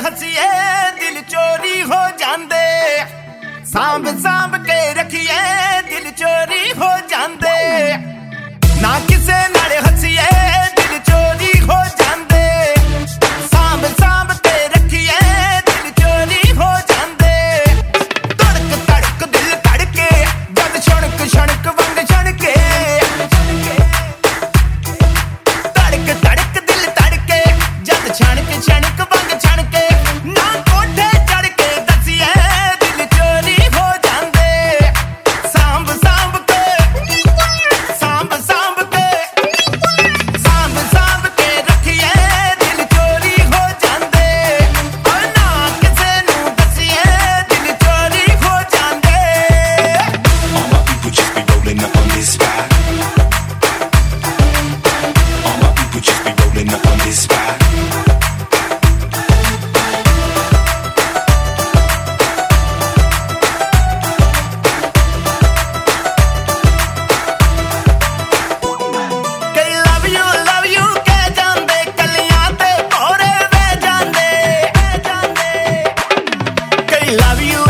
हसीए दिल चोरी हो जांदे, सांभ सांभ के रखिए दिल चोरी हो जांदे, ना किसे नाल हसीए दिल चोरी हो जांदे, सांभ सांभ के रखिए दिल चोरी हो जांदे, धड़क धड़क दिल धड़के जद छणक छणक वंग छणके, धड़क धड़क दिल धड़के जद छणक छणक वंग छणके, ना कोठे चढ़ के दसिए दिल चोरी हो जांदे, सांभ सांभ के सांभ सांभ के सांभ सांभ के रखिए दिल चोरी हो जांदे, और ना किसे नू दसिए दिल चोरी हो जांदे। All my people just be rolling up on this ride. All my people just be rolling up on this ride. कई love you कह जांदे, कलियां ते भौरे वे जांदे, कई love you